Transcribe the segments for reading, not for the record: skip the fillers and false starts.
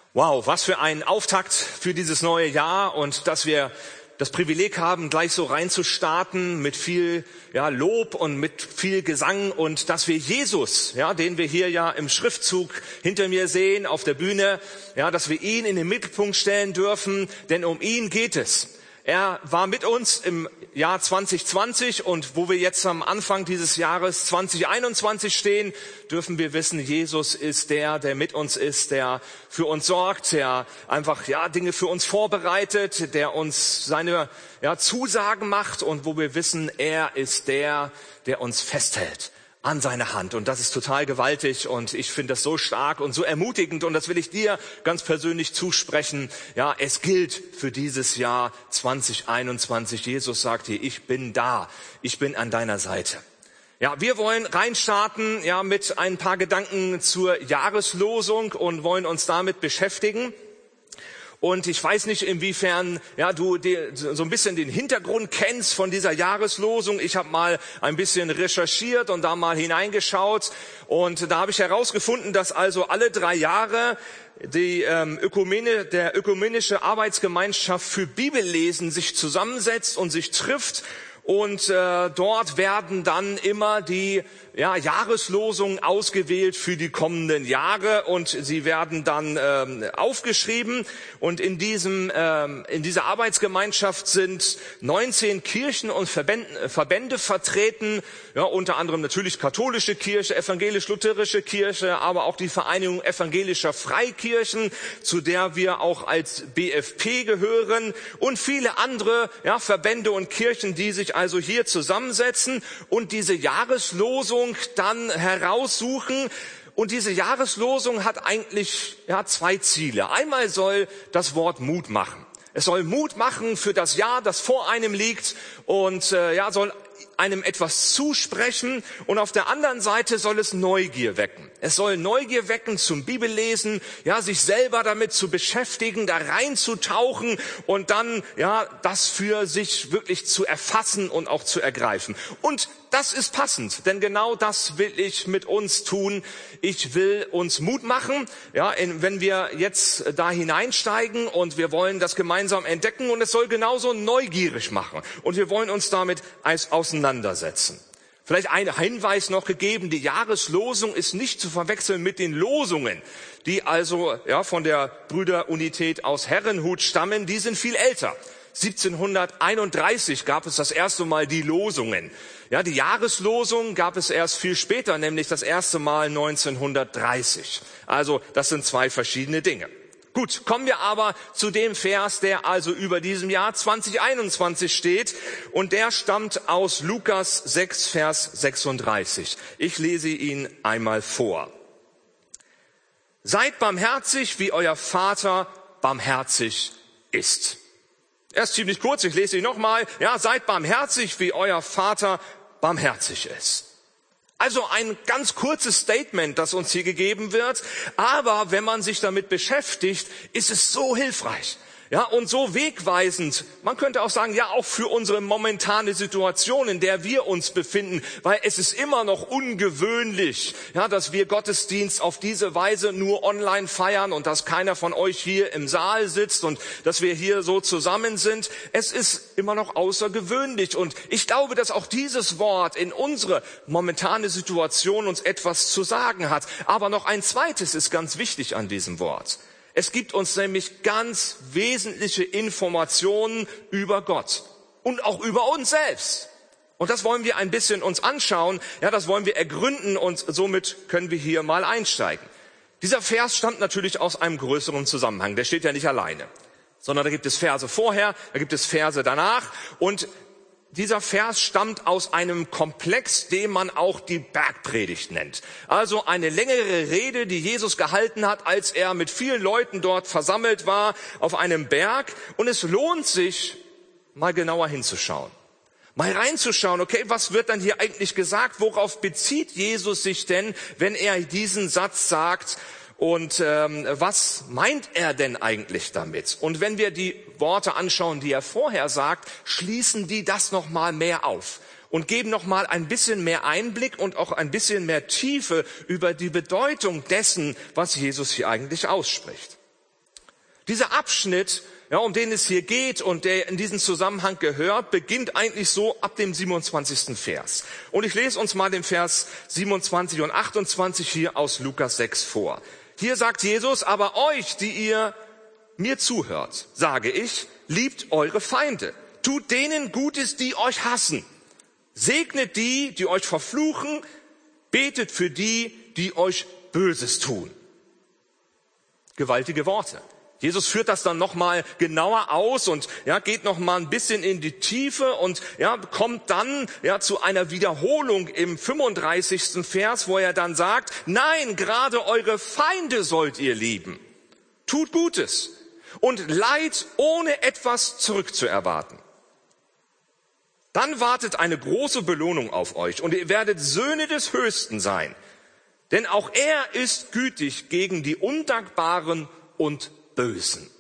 Wow, was für ein Auftakt für dieses neue Jahr und dass wir das Privileg haben, gleich so reinzustarten mit viel Lob und mit viel Gesang und dass wir Jesus, den wir hier ja im Schriftzug hinter mir sehen auf der Bühne, dass wir ihn in den Mittelpunkt stellen dürfen, denn um ihn geht es. Er war mit uns im Jahr 2020 und wo wir jetzt am Anfang dieses Jahres 2021 stehen, dürfen wir wissen, Jesus ist der mit uns ist, der für uns sorgt, der einfach Dinge für uns vorbereitet, der uns seine Zusagen macht und wo wir wissen, er ist der uns festhält an seine Hand. Und das ist total gewaltig und ich finde das so stark und so ermutigend und das will ich dir ganz persönlich zusprechen. Ja, es gilt für dieses Jahr 2021. Jesus sagt dir, ich bin da, ich bin an deiner Seite. Ja, wir wollen reinstarten mit ein paar Gedanken zur Jahreslosung und wollen uns damit beschäftigen. Und ich weiß nicht, inwiefern du so ein bisschen den Hintergrund kennst von dieser Jahreslosung. Ich habe mal ein bisschen recherchiert und da mal hineingeschaut. Und da habe ich herausgefunden, dass also alle 3 Jahre der ökumenische Arbeitsgemeinschaft für Bibellesen sich zusammensetzt und sich trifft. Und dort werden dann immer die Jahreslosungen ausgewählt für die kommenden Jahre und sie werden dann aufgeschrieben. Und in dieser Arbeitsgemeinschaft sind 19 Kirchen und Verbände vertreten, unter anderem natürlich katholische Kirche, evangelisch-lutherische Kirche, aber auch die Vereinigung evangelischer Freikirchen, zu der wir auch als BFP gehören und viele andere Verbände und Kirchen, die sich also hier zusammensetzen und diese Jahreslosung dann heraussuchen. Und diese Jahreslosung hat eigentlich 2 Ziele. Einmal soll das Wort Mut machen. Es soll Mut machen für das Jahr, das vor einem liegt und soll einem etwas zusprechen und auf der anderen Seite soll es Neugier wecken. Es soll Neugier wecken zum Bibellesen, sich selber damit zu beschäftigen, da reinzutauchen und dann das für sich wirklich zu erfassen und auch zu ergreifen. Und das ist passend, denn genau das will ich mit uns tun. Ich will uns Mut machen, wenn wir jetzt da hineinsteigen und wir wollen das gemeinsam entdecken und es soll genauso neugierig machen und wir wollen uns damit auseinandersetzen. Vielleicht ein Hinweis noch gegeben, die Jahreslosung ist nicht zu verwechseln mit den Losungen, die also von der Brüderunität aus Herrenhut stammen, die sind viel älter. 1731 gab es das erste Mal die Losungen. Die Jahreslosung gab es erst viel später, nämlich das erste Mal 1930. Also das sind 2 verschiedene Dinge. Gut, kommen wir aber zu dem Vers, der also über diesem Jahr 2021 steht. Und der stammt aus Lukas 6, Vers 36. Ich lese ihn einmal vor. Seid barmherzig, wie euer Vater barmherzig ist. Er ist ziemlich kurz, ich lese ihn nochmal. Seid barmherzig, wie euer Vater barmherzig ist. Also ein ganz kurzes Statement, das uns hier gegeben wird, aber wenn man sich damit beschäftigt, ist es so hilfreich. Und so wegweisend, man könnte auch sagen, auch für unsere momentane Situation, in der wir uns befinden, weil es ist immer noch ungewöhnlich, dass wir Gottesdienst auf diese Weise nur online feiern und dass keiner von euch hier im Saal sitzt und dass wir hier so zusammen sind. Es ist immer noch außergewöhnlich und ich glaube, dass auch dieses Wort in unsere momentane Situation uns etwas zu sagen hat. Aber noch ein zweites ist ganz wichtig an diesem Wort. Es gibt uns nämlich ganz wesentliche Informationen über Gott und auch über uns selbst. Und das wollen wir ein bisschen uns anschauen, das wollen wir ergründen und somit können wir hier mal einsteigen. Dieser Vers stammt natürlich aus einem größeren Zusammenhang, der steht ja nicht alleine, sondern da gibt es Verse vorher, da gibt es Verse danach und dieser Vers stammt aus einem Komplex, den man auch die Bergpredigt nennt. Also eine längere Rede, die Jesus gehalten hat, als er mit vielen Leuten dort versammelt war auf einem Berg. Und es lohnt sich, mal genauer hinzuschauen. Mal reinzuschauen, okay, was wird dann hier eigentlich gesagt? Worauf bezieht Jesus sich denn, wenn er diesen Satz sagt? Und was meint er denn eigentlich damit? Und wenn wir die Worte anschauen, die er vorher sagt, schließen die das noch mal mehr auf und geben noch mal ein bisschen mehr Einblick und auch ein bisschen mehr Tiefe über die Bedeutung dessen, was Jesus hier eigentlich ausspricht. Dieser Abschnitt, ja, um den es hier geht und der in diesen Zusammenhang gehört, beginnt eigentlich so ab dem 27. Vers. Und ich lese uns mal den Vers 27 und 28 hier aus Lukas 6 vor. Hier sagt Jesus, aber euch, die ihr mir zuhört, sage ich, liebt eure Feinde. Tut denen Gutes, die euch hassen. Segnet die, die euch verfluchen. Betet für die, die euch Böses tun. Gewaltige Worte. Jesus führt das dann nochmal genauer aus und ja, geht nochmal ein bisschen in die Tiefe und ja, kommt dann ja zu einer Wiederholung im 35. Vers, wo er dann sagt, nein, gerade eure Feinde sollt ihr lieben. Tut Gutes und Leid ohne etwas zurückzuerwarten. Dann wartet eine große Belohnung auf euch und ihr werdet Söhne des Höchsten sein. Denn auch er ist gütig gegen die Undankbaren und Bösen.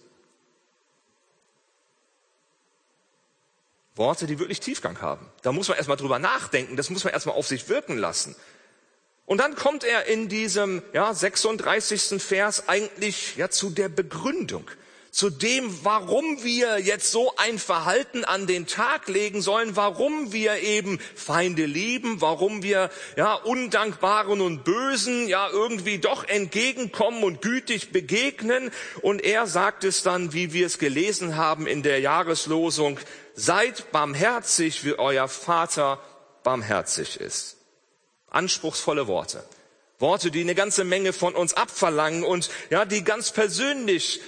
Worte, die wirklich Tiefgang haben. Da muss man erstmal drüber nachdenken, das muss man erstmal auf sich wirken lassen. Und dann kommt er in diesem 36. Vers eigentlich zu der Begründung, zu dem, warum wir jetzt so ein Verhalten an den Tag legen sollen, warum wir eben Feinde lieben, warum wir Undankbaren und Bösen irgendwie doch entgegenkommen und gütig begegnen. Und er sagt es dann, wie wir es gelesen haben in der Jahreslosung, seid barmherzig, wie euer Vater barmherzig ist. Anspruchsvolle Worte. Worte, die eine ganze Menge von uns abverlangen und die ganz persönlich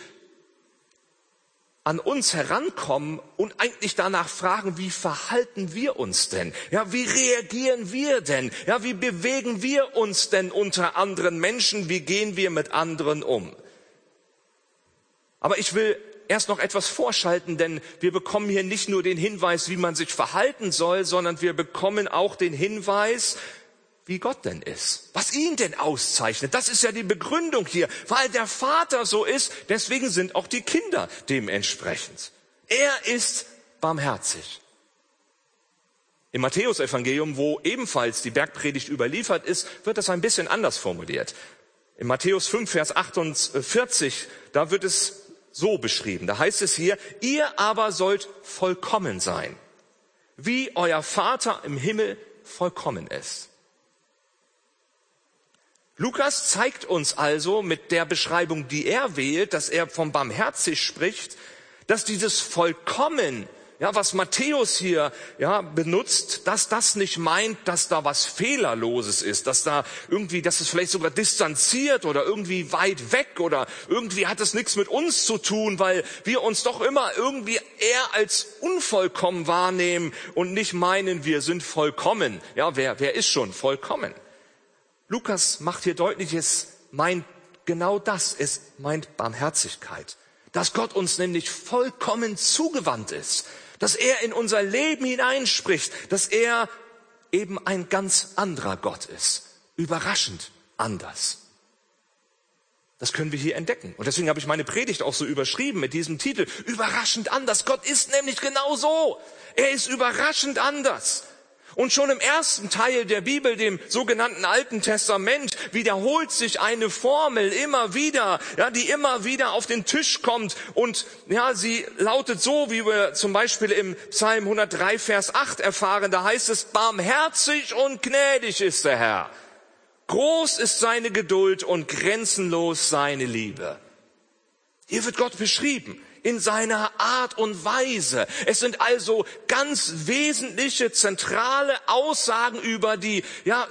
an uns herankommen und eigentlich danach fragen, wie verhalten wir uns denn? Ja, wie reagieren wir denn? Ja, wie bewegen wir uns denn unter anderen Menschen? Wie gehen wir mit anderen um? Aber ich will erst noch etwas vorschalten, denn wir bekommen hier nicht nur den Hinweis, wie man sich verhalten soll, sondern wir bekommen auch den Hinweis, wie Gott denn ist, was ihn denn auszeichnet. Das ist ja die Begründung hier, weil der Vater so ist, deswegen sind auch die Kinder dementsprechend. Er ist barmherzig. Im Matthäus-Evangelium, wo ebenfalls die Bergpredigt überliefert ist, wird das ein bisschen anders formuliert. In Matthäus 5, Vers 48, da wird es so beschrieben. Da heißt es hier, ihr aber sollt vollkommen sein, wie euer Vater im Himmel vollkommen ist. Lukas zeigt uns also mit der Beschreibung, die er wählt, dass er vom barmherzig spricht, dass dieses Vollkommen, was Matthäus hier benutzt, dass das nicht meint, dass da was Fehlerloses ist, dass es vielleicht sogar distanziert oder irgendwie weit weg oder irgendwie hat es nichts mit uns zu tun, weil wir uns doch immer irgendwie eher als unvollkommen wahrnehmen und nicht meinen, wir sind vollkommen. Ja, wer ist schon vollkommen? Lukas macht hier deutlich, es meint genau das, es meint Barmherzigkeit. Dass Gott uns nämlich vollkommen zugewandt ist, dass er in unser Leben hineinspricht, dass er eben ein ganz anderer Gott ist, überraschend anders. Das können wir hier entdecken. Und deswegen habe ich meine Predigt auch so überschrieben mit diesem Titel, überraschend anders. Gott ist nämlich genau so. Er ist überraschend anders. Und schon im ersten Teil der Bibel, dem sogenannten Alten Testament, wiederholt sich eine Formel immer wieder, die immer wieder auf den Tisch kommt. Und sie lautet so, wie wir zum Beispiel im Psalm 103, Vers 8 erfahren. Da heißt es, barmherzig und gnädig ist der Herr. Groß ist seine Geduld und grenzenlos seine Liebe. Hier wird Gott beschrieben. In seiner Art und Weise. Es sind also ganz wesentliche, zentrale Aussagen über den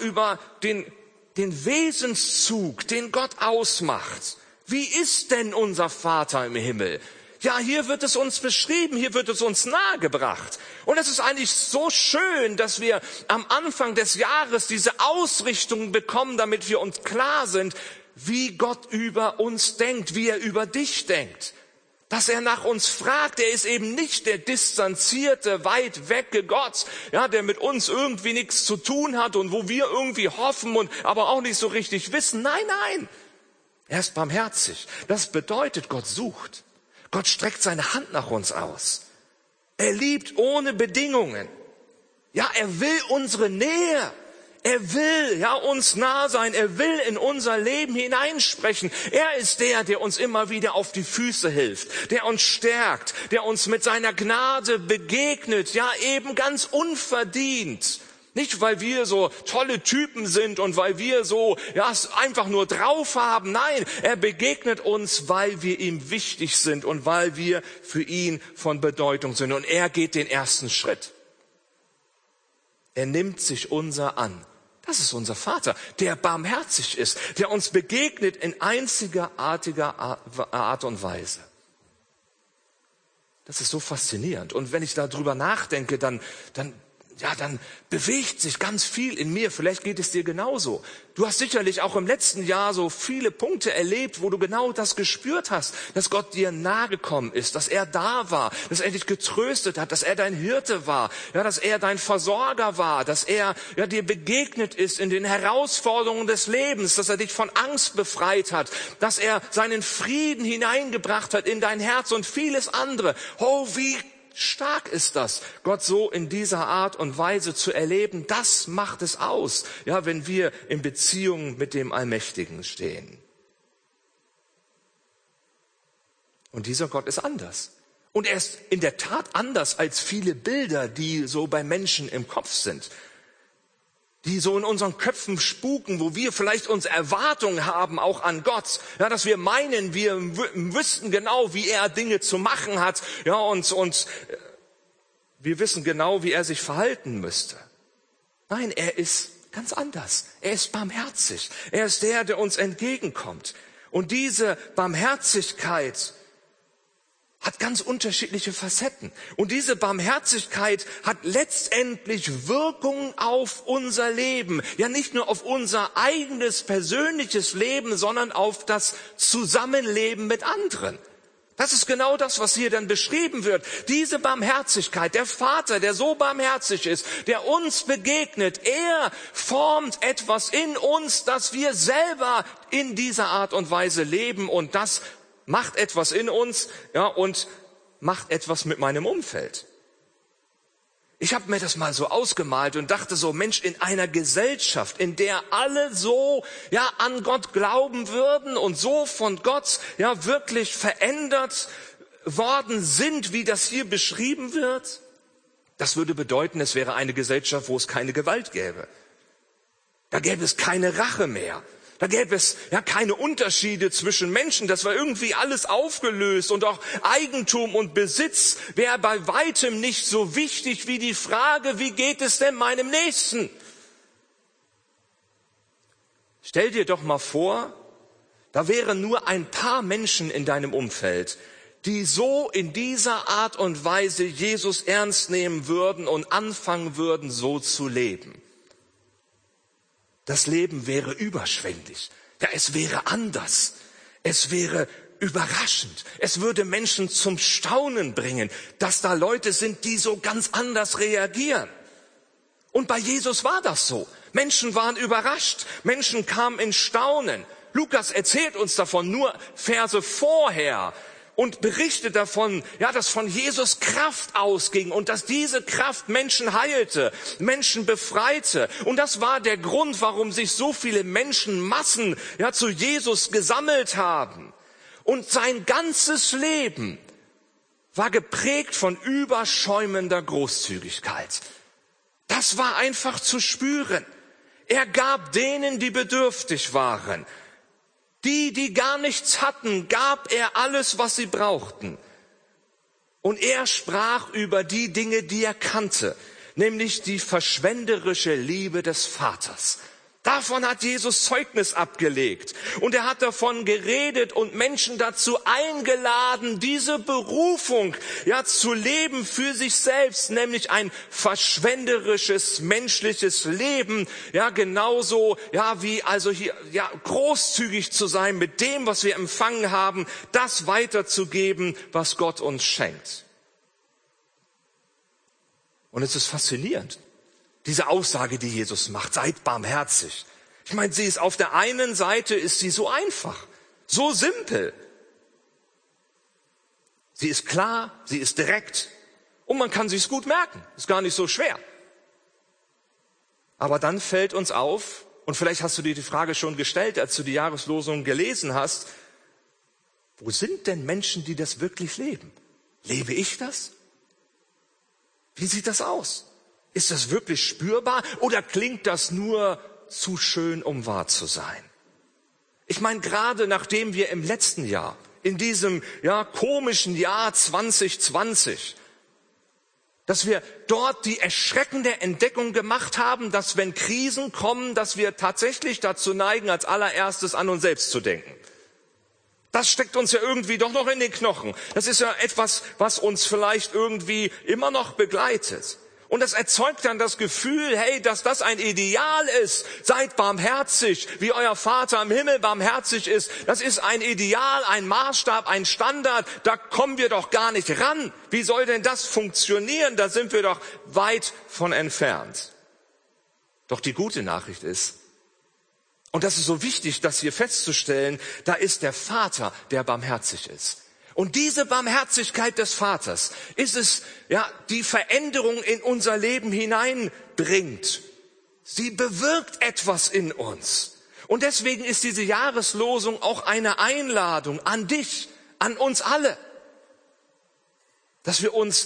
Wesenszug, den Gott ausmacht. Wie ist denn unser Vater im Himmel? Ja, hier wird es uns beschrieben, hier wird es uns nahegebracht. Und es ist eigentlich so schön, dass wir am Anfang des Jahres diese Ausrichtung bekommen, damit wir uns klar sind, wie Gott über uns denkt, wie er über dich denkt. Dass er nach uns fragt, er ist eben nicht der distanzierte, weit wecke Gott, der mit uns irgendwie nichts zu tun hat und wo wir irgendwie hoffen und aber auch nicht so richtig wissen. Nein, nein, er ist barmherzig. Das bedeutet, Gott sucht. Gott streckt seine Hand nach uns aus. Er liebt ohne Bedingungen. Ja, er will unsere Nähe. Er will ja uns nah sein. Er will in unser Leben hineinsprechen. Er ist der uns immer wieder auf die Füße hilft, der uns stärkt, der uns mit seiner Gnade begegnet, ja eben ganz unverdient. Nicht, weil wir so tolle Typen sind und weil wir so ja es einfach nur drauf haben. Nein, er begegnet uns, weil wir ihm wichtig sind und weil wir für ihn von Bedeutung sind. Und er geht den ersten Schritt. Er nimmt sich unser an. Das ist unser Vater, der barmherzig ist, der uns begegnet in einzigartiger Art und Weise. Das ist so faszinierend. Und wenn ich darüber nachdenke, dann bewegt sich ganz viel in mir. Vielleicht geht es dir genauso. Du hast sicherlich auch im letzten Jahr so viele Punkte erlebt, wo du genau das gespürt hast, dass Gott dir nahe gekommen ist, dass er da war, dass er dich getröstet hat, dass er dein Hirte war, ja, dass er dein Versorger war, dass er ja, dir begegnet ist in den Herausforderungen des Lebens, dass er dich von Angst befreit hat, dass er seinen Frieden hineingebracht hat in dein Herz und vieles andere. Oh, wie stark ist das, Gott so in dieser Art und Weise zu erleben. Das macht es aus, ja, wenn wir in Beziehung mit dem Allmächtigen stehen. Und dieser Gott ist anders. Und er ist in der Tat anders als viele Bilder, die so bei Menschen im Kopf sind, die so in unseren Köpfen spuken, wo wir vielleicht uns Erwartungen haben, auch an Gott, ja, dass wir meinen, wir wüssten genau, wie er Dinge zu machen hat, ja, und wir wissen genau, wie er sich verhalten müsste. Nein, er ist ganz anders. Er ist barmherzig. Er ist der uns entgegenkommt. Und diese Barmherzigkeit hat ganz unterschiedliche Facetten. Und diese Barmherzigkeit hat letztendlich Wirkung auf unser Leben. Ja, nicht nur auf unser eigenes persönliches Leben, sondern auf das Zusammenleben mit anderen. Das ist genau das, was hier dann beschrieben wird. Diese Barmherzigkeit, der Vater, der so barmherzig ist, der uns begegnet, er formt etwas in uns, dass wir selber in dieser Art und Weise leben, und das macht etwas in uns, ja, und macht etwas mit meinem Umfeld. Ich habe mir das mal so ausgemalt und dachte so, Mensch, in einer Gesellschaft, in der alle so ja an Gott glauben würden und so von Gott ja wirklich verändert worden sind, wie das hier beschrieben wird, das würde bedeuten, es wäre eine Gesellschaft, wo es keine Gewalt gäbe. Da gäbe es keine Rache mehr. Da gäbe es ja keine Unterschiede zwischen Menschen. Das war irgendwie alles aufgelöst, und auch Eigentum und Besitz wäre bei weitem nicht so wichtig wie die Frage, wie geht es denn meinem Nächsten? Stell dir doch mal vor, da wären nur ein paar Menschen in deinem Umfeld, die so in dieser Art und Weise Jesus ernst nehmen würden und anfangen würden, so zu leben. Das Leben wäre überschwänglich. Ja, es wäre anders. Es wäre überraschend. Es würde Menschen zum Staunen bringen, dass da Leute sind, die so ganz anders reagieren. Und bei Jesus war das so. Menschen waren überrascht. Menschen kamen in Staunen. Lukas erzählt uns davon nur Verse vorher und berichtet davon, ja, dass von Jesus Kraft ausging und dass diese Kraft Menschen heilte, Menschen befreite. Und das war der Grund, warum sich so viele Menschenmassen ja zu Jesus gesammelt haben. Und sein ganzes Leben war geprägt von überschäumender Großzügigkeit. Das war einfach zu spüren. Er gab denen, die bedürftig waren. Die gar nichts hatten, gab er alles, was sie brauchten. Und er sprach über die Dinge, die er kannte, nämlich die verschwenderische Liebe des Vaters. Davon hat Jesus Zeugnis abgelegt. Und er hat davon geredet und Menschen dazu eingeladen, diese Berufung ja zu leben für sich selbst, nämlich ein verschwenderisches menschliches Leben, ja genauso ja wie also hier ja großzügig zu sein mit dem, was wir empfangen haben, das weiterzugeben, was Gott uns schenkt. Und es ist faszinierend. Diese Aussage, die Jesus macht, seid barmherzig. Ich meine, sie ist auf der einen Seite ist sie so einfach, so simpel. Sie ist klar, sie ist direkt und man kann sich's gut merken. Ist gar nicht so schwer. Aber dann fällt uns auf, und vielleicht hast du dir die Frage schon gestellt, als du die Jahreslosung gelesen hast, wo sind denn Menschen, die das wirklich leben? Lebe ich das? Wie sieht das aus? Ist das wirklich spürbar oder klingt das nur zu schön, um wahr zu sein? Ich meine, gerade nachdem wir im letzten Jahr, in diesem komischen Jahr 2020, dass wir dort die erschreckende Entdeckung gemacht haben, dass wenn Krisen kommen, dass wir tatsächlich dazu neigen, als allererstes an uns selbst zu denken. Das steckt uns ja irgendwie doch noch in den Knochen. Das ist ja etwas, was uns vielleicht irgendwie immer noch begleitet. Und das erzeugt dann das Gefühl, hey, dass das ein Ideal ist. Seid barmherzig, wie euer Vater im Himmel barmherzig ist. Das ist ein Ideal, ein Maßstab, ein Standard. Da kommen wir doch gar nicht ran. Wie soll denn das funktionieren? Da sind wir doch weit von entfernt. Doch die gute Nachricht ist, und das ist so wichtig, das hier festzustellen, da ist der Vater, der barmherzig ist. Und diese Barmherzigkeit des Vaters ist es, die Veränderung in unser Leben hineinbringt. Sie bewirkt etwas in uns. Und deswegen ist diese Jahreslosung auch eine Einladung an dich, an uns alle, dass wir uns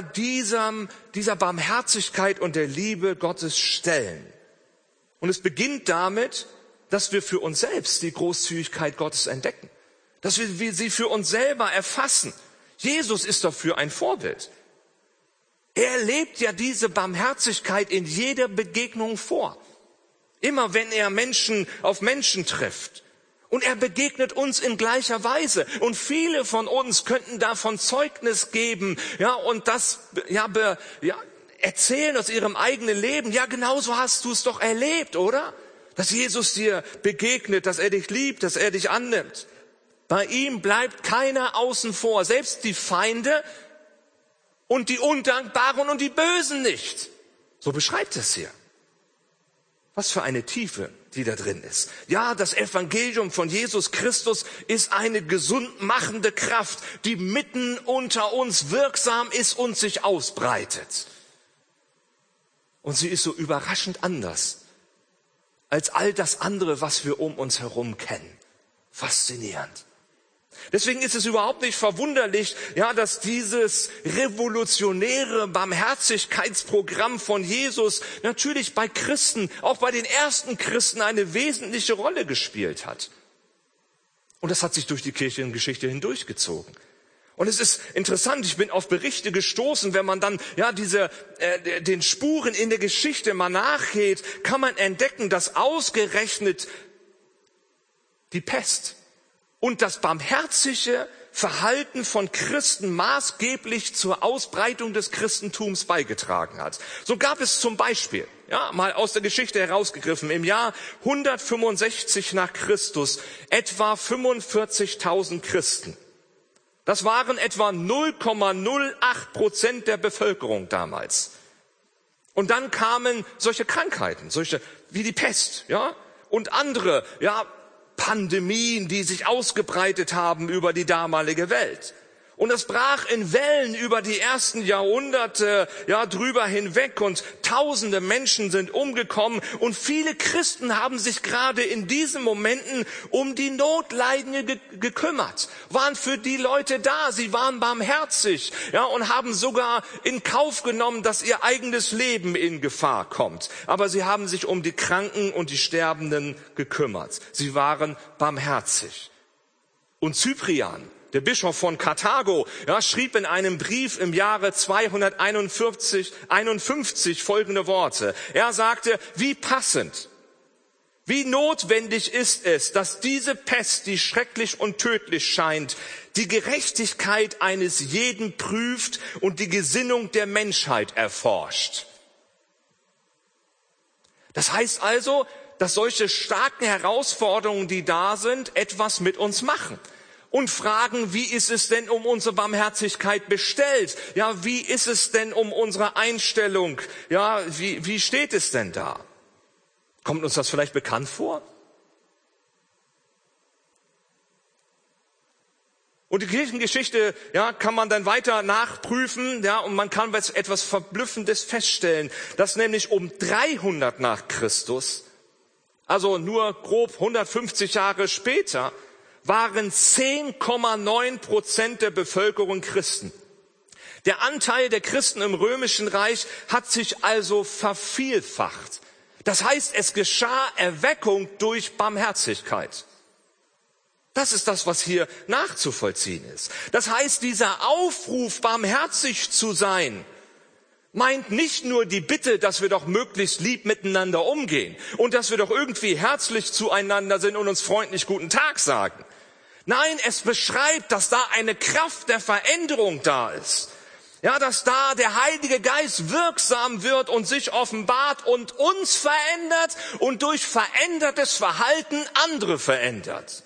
dieser Barmherzigkeit und der Liebe Gottes stellen. Und es beginnt damit, dass wir für uns selbst die Großzügigkeit Gottes entdecken. Dass wir sie für uns selber erfassen. Jesus ist dafür ein Vorbild. Er lebt ja diese Barmherzigkeit in jeder Begegnung vor. Immer wenn er Menschen auf Menschen trifft. Und er begegnet uns in gleicher Weise. Und viele von uns könnten davon Zeugnis geben, und das, erzählen aus ihrem eigenen Leben. Ja, genauso hast du es doch erlebt, oder? Dass Jesus dir begegnet, dass er dich liebt, dass er dich annimmt. Bei ihm bleibt keiner außen vor, selbst die Feinde und die Undankbaren und die Bösen nicht. So beschreibt es hier. Was für eine Tiefe, die da drin ist. Ja, das Evangelium von Jesus Christus ist eine gesund machende Kraft, die mitten unter uns wirksam ist und sich ausbreitet. Und sie ist so überraschend anders als all das andere, was wir um uns herum kennen. Faszinierend. Deswegen ist es überhaupt nicht verwunderlich, dass dieses revolutionäre Barmherzigkeitsprogramm von Jesus natürlich bei Christen, auch bei den ersten Christen, eine wesentliche Rolle gespielt hat. Und das hat sich durch die Kirchengeschichte hindurchgezogen. Und es ist interessant, ich bin auf Berichte gestoßen, wenn man dann den Spuren in der Geschichte mal nachgeht, kann man entdecken, dass ausgerechnet die Pest und das barmherzige Verhalten von Christen maßgeblich zur Ausbreitung des Christentums beigetragen hat. So gab es zum Beispiel, mal aus der Geschichte herausgegriffen, im Jahr 165 nach Christus etwa 45.000 Christen. Das waren etwa 0,08% der Bevölkerung damals. Und dann kamen solche Krankheiten, solche wie die Pest, und andere, Pandemien, die sich ausgebreitet haben über die damalige Welt. Und es brach in Wellen über die ersten Jahrhunderte drüber hinweg und tausende Menschen sind umgekommen und viele Christen haben sich gerade in diesen Momenten um die Notleidenden gekümmert, waren für die Leute da, sie waren barmherzig, und haben sogar in Kauf genommen, dass ihr eigenes Leben in Gefahr kommt. Aber sie haben sich um die Kranken und die Sterbenden gekümmert. Sie waren barmherzig. Und Cyprian, der Bischof von Karthago, schrieb in einem Brief im Jahre 251 folgende Worte. Er sagte, wie passend, wie notwendig ist es, dass diese Pest, die schrecklich und tödlich scheint, die Gerechtigkeit eines jeden prüft und die Gesinnung der Menschheit erforscht. Das heißt also, dass solche starken Herausforderungen, die da sind, etwas mit uns machen. Und fragen, wie ist es denn um unsere Barmherzigkeit bestellt? Wie ist es denn um unsere Einstellung? Wie steht es denn da? Kommt uns das vielleicht bekannt vor? Und die Kirchengeschichte, ja, kann man dann weiter nachprüfen, ja, und man kann etwas Verblüffendes feststellen, dass nämlich um 300 nach Christus, also nur grob 150 Jahre später, waren 10,9% der Bevölkerung Christen. Der Anteil der Christen im Römischen Reich hat sich also vervielfacht. Das heißt, es geschah Erweckung durch Barmherzigkeit. Das ist das, was hier nachzuvollziehen ist. Das heißt, dieser Aufruf, barmherzig zu sein, meint nicht nur die Bitte, dass wir doch möglichst lieb miteinander umgehen und dass wir doch irgendwie herzlich zueinander sind und uns freundlich guten Tag sagen. Nein, es beschreibt, dass da eine Kraft der Veränderung da ist. Ja, dass da der Heilige Geist wirksam wird und sich offenbart und uns verändert und durch verändertes Verhalten andere verändert.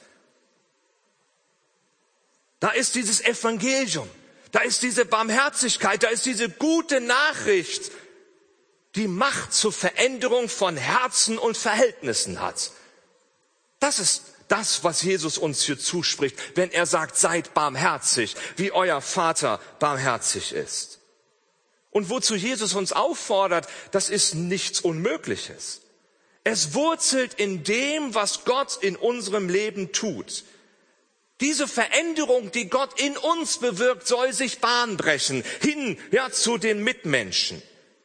Da ist dieses Evangelium, da ist diese Barmherzigkeit, da ist diese gute Nachricht, die Macht zur Veränderung von Herzen und Verhältnissen hat. Das ist das, was Jesus uns hier zuspricht, wenn er sagt, seid barmherzig, wie euer Vater barmherzig ist. Und wozu Jesus uns auffordert, das ist nichts Unmögliches. Es wurzelt in dem, was Gott in unserem Leben tut. Diese Veränderung, die Gott in uns bewirkt, soll sich Bahn brechen, hin, ja, zu den Mitmenschen.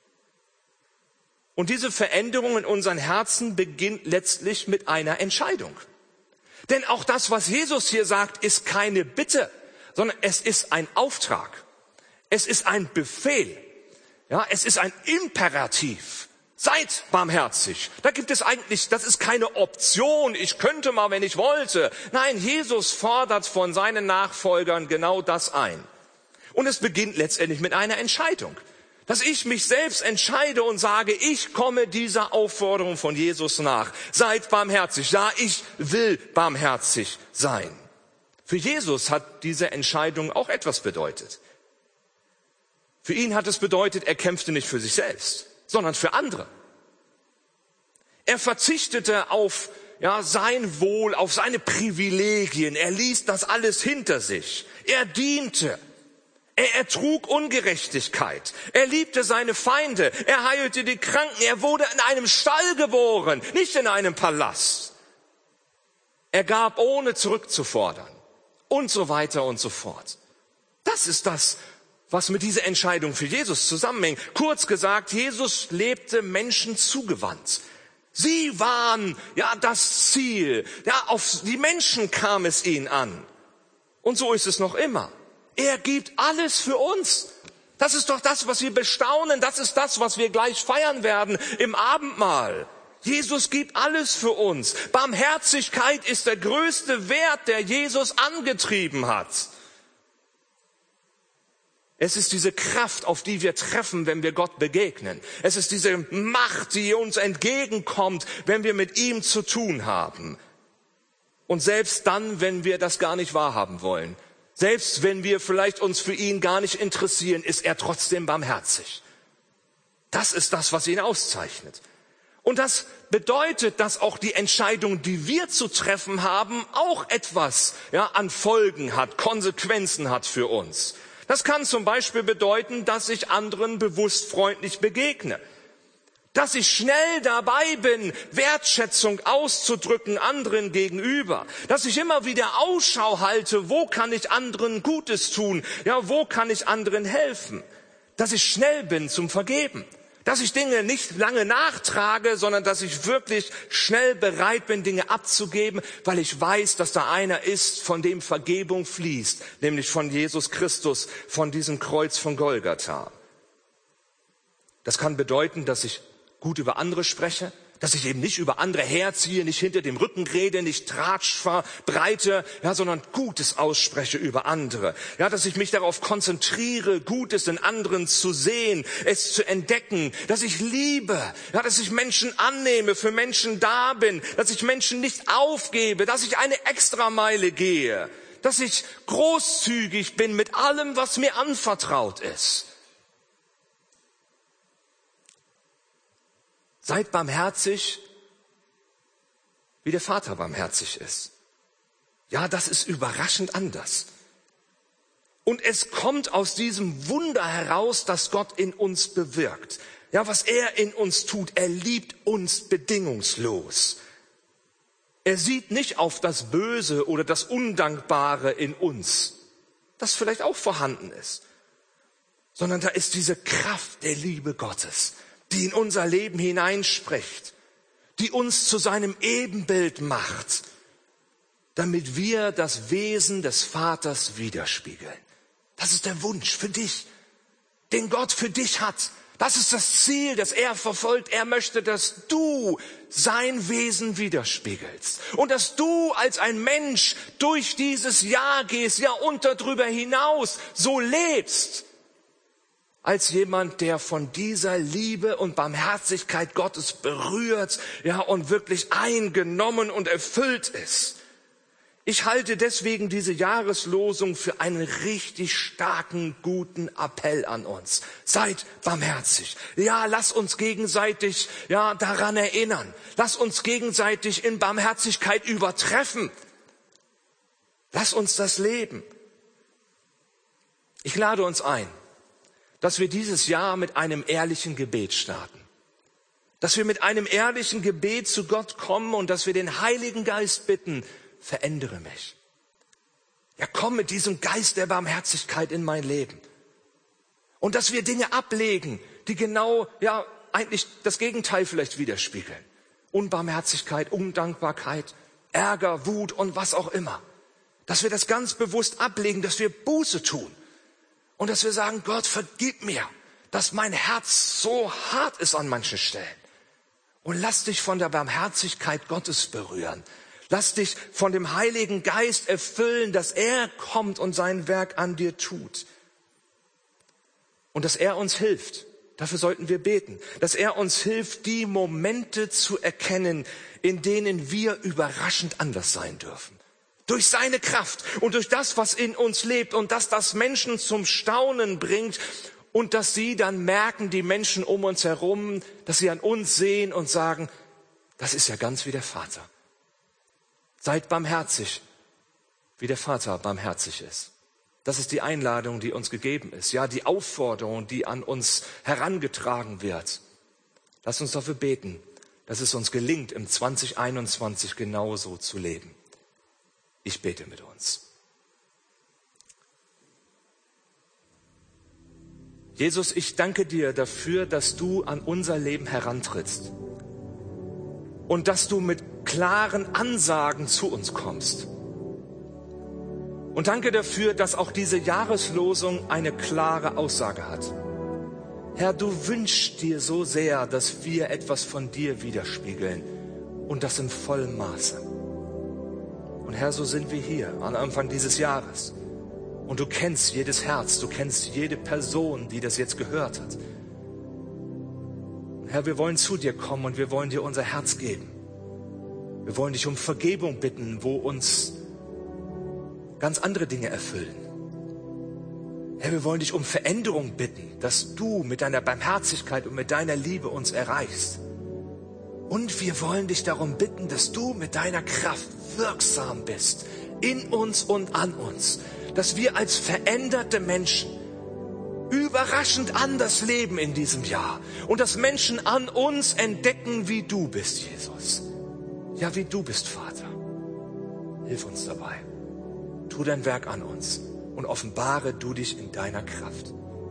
Und diese Veränderung in unseren Herzen beginnt letztlich mit einer Entscheidung. Denn auch das, was Jesus hier sagt, ist keine Bitte, sondern es ist ein Auftrag. Es ist ein Befehl. Ja, es ist ein Imperativ. Seid barmherzig. Da gibt es eigentlich, das ist keine Option. Ich könnte mal, wenn ich wollte. Nein, Jesus fordert von seinen Nachfolgern genau das ein. Und es beginnt letztendlich mit einer Entscheidung. Dass ich mich selbst entscheide und sage, ich komme dieser Aufforderung von Jesus nach. Seid barmherzig. Ja, ich will barmherzig sein. Für Jesus hat diese Entscheidung auch etwas bedeutet. Für ihn hat es bedeutet, er kämpfte nicht für sich selbst, sondern für andere. Er verzichtete auf, ja, sein Wohl, auf seine Privilegien. Er ließ das alles hinter sich. Er diente. Er ertrug Ungerechtigkeit. Er liebte seine Feinde. Er heilte die Kranken. Er wurde in einem Stall geboren, nicht in einem Palast. Er gab, ohne zurückzufordern. Und so weiter und so fort. Das ist das, was mit dieser Entscheidung für Jesus zusammenhängt. Kurz gesagt, Jesus lebte Menschen zugewandt. Sie waren, ja, das Ziel. Ja, auf die Menschen kam es ihnen an. Und so ist es noch immer. Er gibt alles für uns. Das ist doch das, was wir bestaunen. Das ist das, was wir gleich feiern werden im Abendmahl. Jesus gibt alles für uns. Barmherzigkeit ist der größte Wert, der Jesus angetrieben hat. Es ist diese Kraft, auf die wir treffen, wenn wir Gott begegnen. Es ist diese Macht, die uns entgegenkommt, wenn wir mit ihm zu tun haben. Und selbst dann, wenn wir das gar nicht wahrhaben wollen. Selbst wenn wir vielleicht uns für ihn gar nicht interessieren, ist er trotzdem barmherzig. Das ist das, was ihn auszeichnet. Und das bedeutet, dass auch die Entscheidung, die wir zu treffen haben, auch etwas, ja, an Folgen hat, Konsequenzen hat für uns. Das kann zum Beispiel bedeuten, dass ich anderen bewusst freundlich begegne. Dass ich schnell dabei bin, Wertschätzung auszudrücken anderen gegenüber. Dass ich immer wieder Ausschau halte, wo kann ich anderen Gutes tun? Ja, wo kann ich anderen helfen? Dass ich schnell bin zum Vergeben. Dass ich Dinge nicht lange nachtrage, sondern dass ich wirklich schnell bereit bin, Dinge abzugeben, weil ich weiß, dass da einer ist, von dem Vergebung fließt, nämlich von Jesus Christus, von diesem Kreuz von Golgatha. Das kann bedeuten, dass ich gut über andere spreche, dass ich eben nicht über andere herziehe, nicht hinter dem Rücken rede, nicht Tratsch verbreite, ja, sondern Gutes ausspreche über andere. Ja, dass ich mich darauf konzentriere, Gutes in anderen zu sehen, es zu entdecken, dass ich liebe, ja, dass ich Menschen annehme, für Menschen da bin, dass ich Menschen nicht aufgebe, dass ich eine Extrameile gehe, dass ich großzügig bin mit allem, was mir anvertraut ist. Seid barmherzig, wie der Vater barmherzig ist. Ja, das ist überraschend anders. Und es kommt aus diesem Wunder heraus, das Gott in uns bewirkt. Ja, was er in uns tut, er liebt uns bedingungslos. Er sieht nicht auf das Böse oder das Undankbare in uns, das vielleicht auch vorhanden ist, sondern da ist diese Kraft der Liebe Gottes, die in unser Leben hineinspricht, die uns zu seinem Ebenbild macht, damit wir das Wesen des Vaters widerspiegeln. Das ist der Wunsch für dich, den Gott für dich hat. Das ist das Ziel, das er verfolgt. Er möchte, dass du sein Wesen widerspiegelst und dass du als ein Mensch durch dieses Jahr gehst, ja und darüber hinaus so lebst, als jemand, der von dieser Liebe und Barmherzigkeit Gottes berührt, ja und wirklich eingenommen und erfüllt ist. Ich halte deswegen diese Jahreslosung für einen richtig starken, guten Appell an uns. Seid barmherzig. Ja, lass uns gegenseitig, ja, daran erinnern. Lass uns gegenseitig in Barmherzigkeit übertreffen. Lass uns das leben. Ich lade uns ein, dass wir dieses Jahr mit einem ehrlichen Gebet starten. Dass wir mit einem ehrlichen Gebet zu Gott kommen und dass wir den Heiligen Geist bitten, verändere mich. Ja, komm mit diesem Geist der Barmherzigkeit in mein Leben. Und dass wir Dinge ablegen, die genau, ja, eigentlich das Gegenteil vielleicht widerspiegeln. Unbarmherzigkeit, Undankbarkeit, Ärger, Wut und was auch immer. Dass wir das ganz bewusst ablegen, dass wir Buße tun. Und dass wir sagen, Gott, vergib mir, dass mein Herz so hart ist an manchen Stellen. Und lass dich von der Barmherzigkeit Gottes berühren. Lass dich von dem Heiligen Geist erfüllen, dass er kommt und sein Werk an dir tut. Und dass er uns hilft, dafür sollten wir beten, dass er uns hilft, die Momente zu erkennen, in denen wir überraschend anders sein dürfen. Durch seine Kraft und durch das, was in uns lebt und dass das Menschen zum Staunen bringt und dass sie dann merken, die Menschen um uns herum, dass sie an uns sehen und sagen, das ist ja ganz wie der Vater. Seid barmherzig, wie der Vater barmherzig ist. Das ist die Einladung, die uns gegeben ist. Ja, die Aufforderung, die an uns herangetragen wird. Lasst uns dafür beten, dass es uns gelingt, im 2021 genauso zu leben. Ich bete mit uns. Jesus, ich danke dir dafür, dass du an unser Leben herantrittst und dass du mit klaren Ansagen zu uns kommst. Und danke dafür, dass auch diese Jahreslosung eine klare Aussage hat. Herr, du wünschst dir so sehr, dass wir etwas von dir widerspiegeln und das in vollem Maße. Und Herr, so sind wir hier am Anfang dieses Jahres. Und du kennst jedes Herz, du kennst jede Person, die das jetzt gehört hat. Und Herr, wir wollen zu dir kommen und wir wollen dir unser Herz geben. Wir wollen dich um Vergebung bitten, wo uns ganz andere Dinge erfüllen. Herr, wir wollen dich um Veränderung bitten, dass du mit deiner Barmherzigkeit und mit deiner Liebe uns erreichst. Und wir wollen dich darum bitten, dass du mit deiner Kraft wirksam bist, in uns und an uns. Dass wir als veränderte Menschen überraschend anders leben in diesem Jahr. Und dass Menschen an uns entdecken, wie du bist, Jesus. Ja, wie du bist, Vater. Hilf uns dabei. Tu dein Werk an uns und offenbare du dich in deiner Kraft.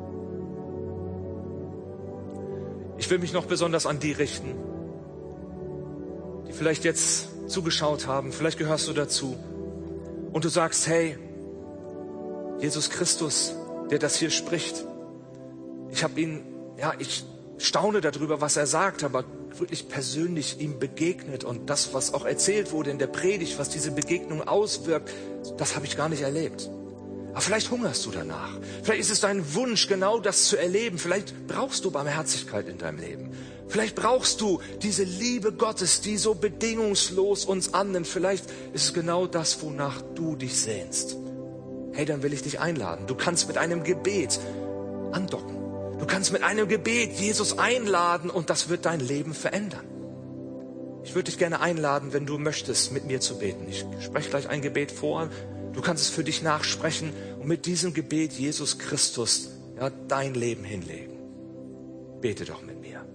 Ich will mich noch besonders an die richten, die vielleicht jetzt zugeschaut haben, vielleicht gehörst du dazu und du sagst, hey, Jesus Christus, der das hier spricht, ich staune darüber, was er sagt, aber wirklich persönlich ihm begegnet und das, was auch erzählt wurde in der Predigt, was diese Begegnung auswirkt, das habe ich gar nicht erlebt. Aber vielleicht hungerst du danach. Vielleicht ist es dein Wunsch, genau das zu erleben. Vielleicht brauchst du Barmherzigkeit in deinem Leben. Vielleicht brauchst du diese Liebe Gottes, die so bedingungslos uns annimmt. Vielleicht ist es genau das, wonach du dich sehnst. Hey, dann will ich dich einladen. Du kannst mit einem Gebet andocken. Du kannst mit einem Gebet Jesus einladen und das wird dein Leben verändern. Ich würde dich gerne einladen, wenn du möchtest, mit mir zu beten. Ich spreche gleich ein Gebet vor. Du kannst es für dich nachsprechen und und mit diesem Gebet Jesus Christus dein Leben hinlegen. Bete doch mit mir.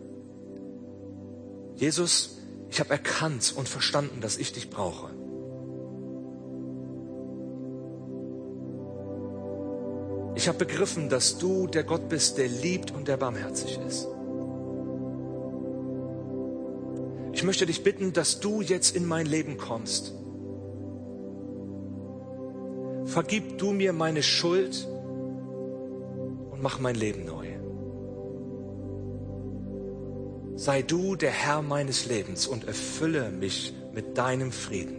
Jesus, ich habe erkannt und verstanden, dass ich dich brauche. Ich habe begriffen, dass du der Gott bist, der liebt und der barmherzig ist. Ich möchte dich bitten, dass du jetzt in mein Leben kommst. Vergib du mir meine Schuld und mach mein Leben neu. Sei du der Herr meines Lebens und erfülle mich mit deinem Frieden.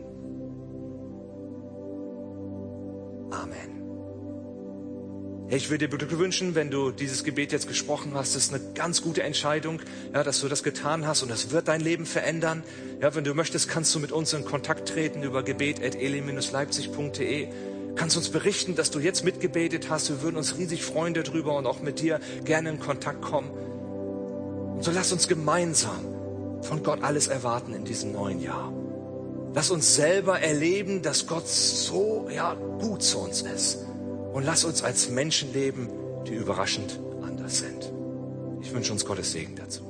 Amen. Ich würde dir beglückwünschen, wenn du dieses Gebet jetzt gesprochen hast. Das ist eine ganz gute Entscheidung, dass du das getan hast, und das wird dein Leben verändern. Wenn du möchtest, kannst du mit uns in Kontakt treten über gebet@elim-leipzig.de. Kannst uns berichten, dass du jetzt mitgebetet hast. Wir würden uns riesig freuen darüber und auch mit dir gerne in Kontakt kommen. Und so lass uns gemeinsam von Gott alles erwarten in diesem neuen Jahr. Lass uns selber erleben, dass Gott so gut zu uns ist. Und lass uns als Menschen leben, die überraschend anders sind. Ich wünsche uns Gottes Segen dazu.